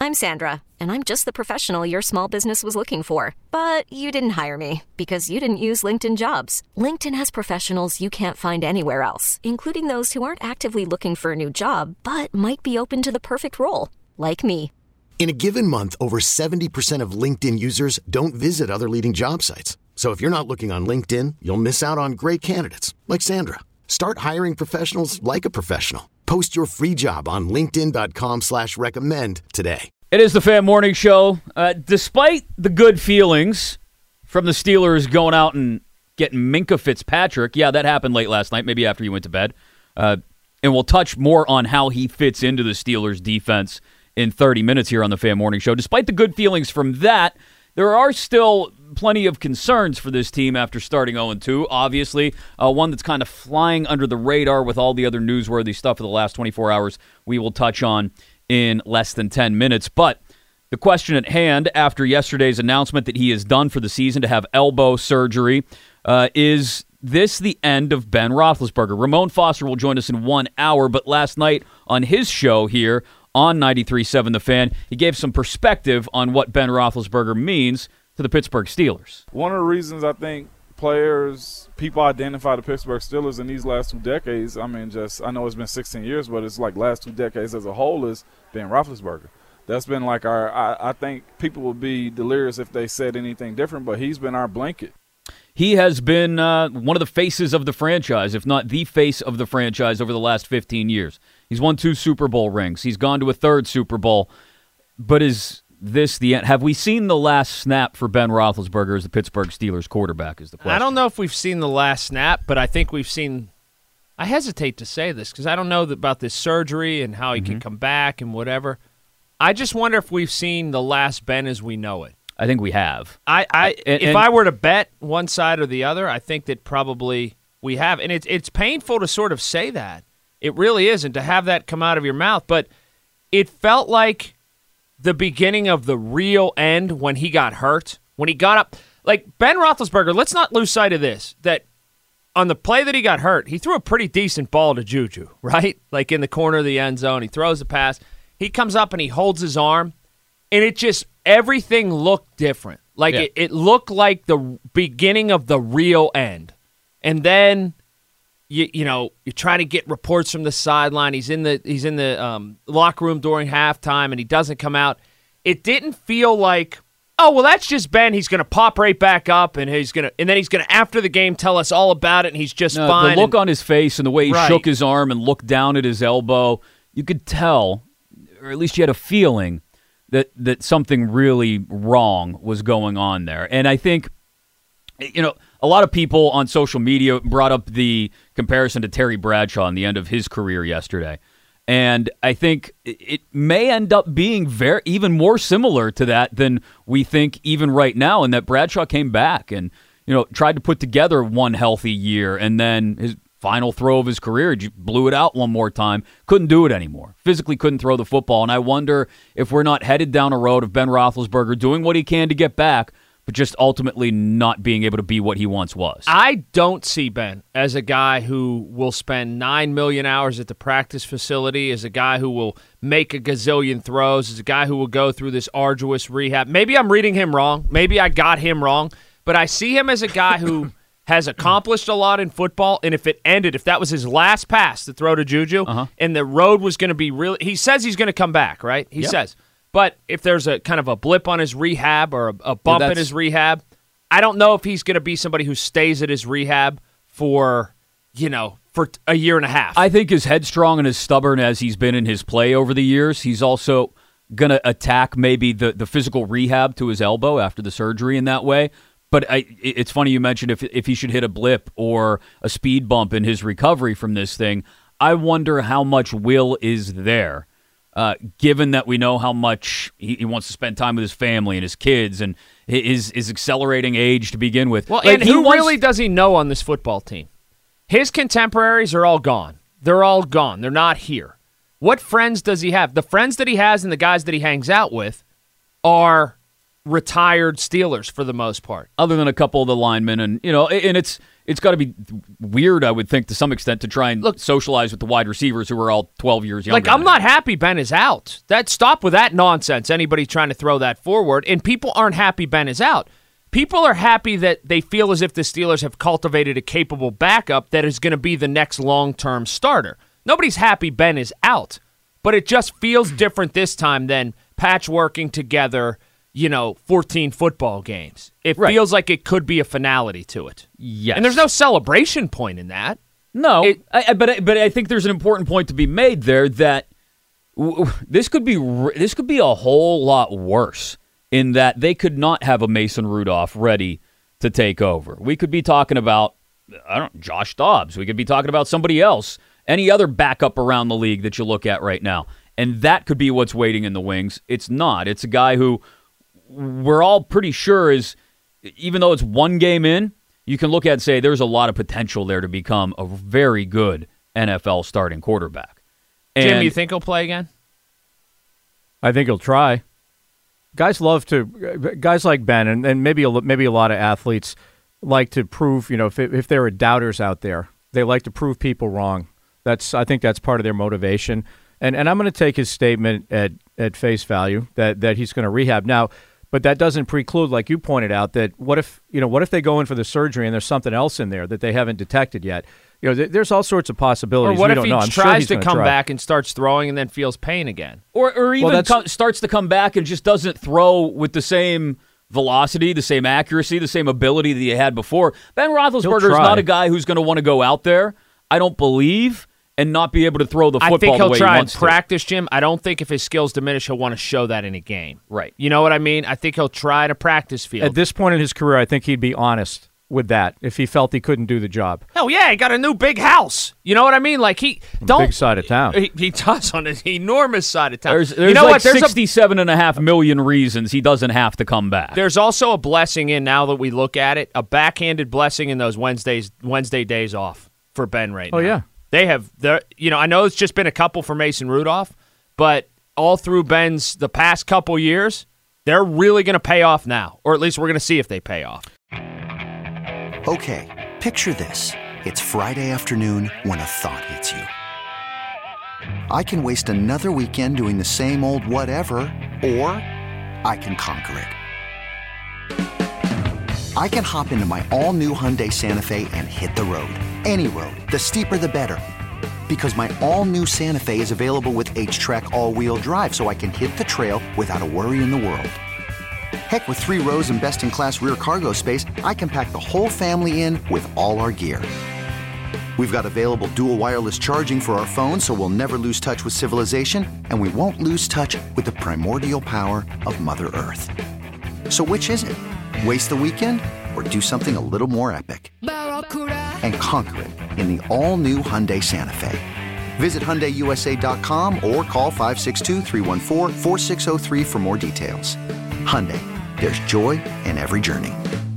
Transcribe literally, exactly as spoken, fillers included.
I'm Sandra, and I'm just the professional your small business was looking for. But you didn't hire me because you didn't use LinkedIn Jobs. LinkedIn has professionals you can't find anywhere else, including those who aren't actively looking for a new job, but might be open to the perfect role, like me. In a given month, over seventy percent of LinkedIn users don't visit other leading job sites. So if you're not looking on LinkedIn, you'll miss out on great candidates like Sandra. Start hiring professionals like a professional. Post your free job on linkedin.com slash recommend today. It is the Fan Morning Show. Uh, despite the good feelings from the Steelers going out and getting Minkah Fitzpatrick, yeah, that happened late last night, maybe after you went to bed. Uh, and we'll touch more on how he fits into the Steelers defense in thirty minutes here on the Fan Morning Show. Despite the good feelings from that, there are still plenty of concerns for this team after starting oh and two. Obviously, uh, one that's kind of flying under the radar with all the other newsworthy stuff of the last twenty-four hours we will touch on in less than ten minutes. But the question at hand after yesterday's announcement that he is done for the season to have elbow surgery, uh, is this the end of Ben Roethlisberger? Ramon Foster will join us in one hour, but last night on his show here on ninety-three point seven The Fan, he gave some perspective on what Ben Roethlisberger means to the Pittsburgh Steelers. One of the reasons I think players, people identify the Pittsburgh Steelers in these last two decades, I mean, just I know it's been sixteen years, but it's like last two decades as a whole, is Ben Roethlisberger. That's been like our, I, I think people would be delirious if they said anything different, but he's been our blanket. He has been uh, one of the faces of the franchise, if not the face of the franchise over the last fifteen years. He's won two Super Bowl rings. He's gone to a third Super Bowl. But is this the end? Have we seen the last snap for Ben Roethlisberger as the Pittsburgh Steelers quarterback is the question. I don't know if we've seen the last snap, but I think we've seen – I hesitate to say this because I don't know about this surgery and how he mm-hmm. can come back and whatever. I just wonder if we've seen the last Ben as we know it. I think we have. I, I and, if and, I were to bet one side or the other, I think that probably we have. And it's it's painful to sort of say that. It really isn't to have that come out of your mouth. But it felt like the beginning of the real end when he got hurt, when he got up. Like Ben Roethlisberger, let's not lose sight of this, that on the play that he got hurt, he threw a pretty decent ball to Juju, right? Like in the corner of the end zone. He throws a pass. He comes up and he holds his arm. And it just, everything looked different. Like, yeah. it, it looked like the beginning of the real end. And then, you you know, you're trying to get reports from the sideline. He's in the he's in the um, locker room during halftime, and he doesn't come out. It didn't feel like, oh, well, that's just Ben. He's going to pop right back up, and he's going to, and then he's going to, after the game, tell us all about it, and he's just no, fine. The look and, on his face and the way he right. shook his arm and looked down at his elbow, you could tell, or at least you had a feeling, that that something really wrong was going on there. And I think, you know, a lot of people on social media brought up the comparison to Terry Bradshaw in the end of his career yesterday. And I think it may end up being very even more similar to that than we think even right now, and that Bradshaw came back and, you know, tried to put together one healthy year, and then his final throw of his career, he blew it out one more time, couldn't do it anymore, physically couldn't throw the football. And I wonder if we're not headed down a road of Ben Roethlisberger doing what he can to get back, but just ultimately not being able to be what he once was. I don't see Ben as a guy who will spend nine million hours at the practice facility, as a guy who will make a gazillion throws, as a guy who will go through this arduous rehab. Maybe I'm reading him wrong. Maybe I got him wrong. But I see him as a guy who has accomplished a lot in football, and if it ended, if that was his last pass to throw to Juju, uh-huh. and the road was going to be really, he says he's going to come back, right? He yep. says. But if there's a kind of a blip on his rehab or a, a bump well, in his rehab, I don't know if he's going to be somebody who stays at his rehab for, you know, for a year and a half. I think as headstrong and as stubborn as he's been in his play over the years, he's also going to attack maybe the, the physical rehab to his elbow after the surgery in that way. But I, it's funny you mentioned if if he should hit a blip or a speed bump in his recovery from this thing, I wonder how much will is there, uh, given that we know how much he, he wants to spend time with his family and his kids and his, his accelerating age to begin with. Well, like, and who wants, really does he know on this football team? His contemporaries are all gone. They're all gone. They're not here. What friends does he have? The friends that he has and the guys that he hangs out with are retired Steelers for the most part. Other than a couple of the linemen, and you know, and it's it's got to be weird, I would think, to some extent, to try and Look, socialize with the wide receivers who are all twelve years younger. Like, I'm not happy Ben is out. That stop with that nonsense. Anybody trying to throw that forward, and people aren't happy Ben is out. People are happy that they feel as if the Steelers have cultivated a capable backup that is going to be the next long-term starter. Nobody's happy Ben is out, but it just feels different this time than patchworking together, you know, fourteen football games. It right. feels like it could be a finality to it. Yes. And there's no celebration point in that. No, it, I, but but I think there's an important point to be made there that w- this could be this could be a whole lot worse in that they could not have a Mason Rudolph ready to take over. We could be talking about I don't know, Josh Dobbs. We could be talking about somebody else, any other backup around the league that you look at right now. And that could be what's waiting in the wings. It's not. It's a guy who we're all pretty sure is, even though it's one game in, you can look at and say there's a lot of potential there to become a very good N F L starting quarterback. And Jim, you think he'll play again? I think he'll try. Guys love to, guys like Ben, and, and maybe a, maybe a lot of athletes like to prove, you know, if, if there are doubters out there, they like to prove people wrong. That's I think that's part of their motivation. And and I'm going to take his statement at, at face value that, that he's going to rehab now, but that doesn't preclude, like you pointed out, that what if you know what if they go in for the surgery and there's something else in there that they haven't detected yet? You know, th- there's all sorts of possibilities. Or what we if don't he know. I'm tries sure to come try. back and starts throwing and then feels pain again, or or even well, co- starts to come back and just doesn't throw with the same velocity, the same accuracy, the same ability that he had before. Ben Roethlisberger is not a guy who's going to want to go out there, I don't believe, and not be able to throw the football I think he'll the way try he and wants practice, to. Jim. I don't think if his skills diminish, he'll want to show that in a game. Right. You know what I mean? I think he'll try to practice field. At this point in his career, I think he'd be honest with that if he felt he couldn't do the job. Hell yeah, he got a new big house. You know what I mean? Like he don't big side of town. He, he does on an enormous side of town. There's, there's you know like what? There's sixty-seven and a half million reasons he doesn't have to come back. There's also a blessing in, now that we look at it, a backhanded blessing in those Wednesdays, Wednesday days off for Ben right now. Oh yeah, they have. You know, I know it's just been a couple for Mason Rudolph, but all through Ben's the past couple years, they're really going to pay off now, or at least we're going to see if they pay off. Okay, picture this. It's Friday afternoon when a thought hits you. I can waste another weekend doing the same old whatever, or I can conquer it. I can hop into my all-new Hyundai Santa Fe and hit the road. Any road. The steeper, the better. Because my all-new Santa Fe is available with H-Track all-wheel drive, so I can hit the trail without a worry in the world. Heck, with three rows and best-in-class rear cargo space, I can pack the whole family in with all our gear. We've got available dual wireless charging for our phones, so we'll never lose touch with civilization, and we won't lose touch with the primordial power of Mother Earth. So which is it? Waste the weekend or do something a little more epic? And conquer it in the all-new Hyundai Santa Fe. Visit Hyundai U S A dot com or call five six two, three one four, four six zero three for more details. Hyundai, there's joy in every journey.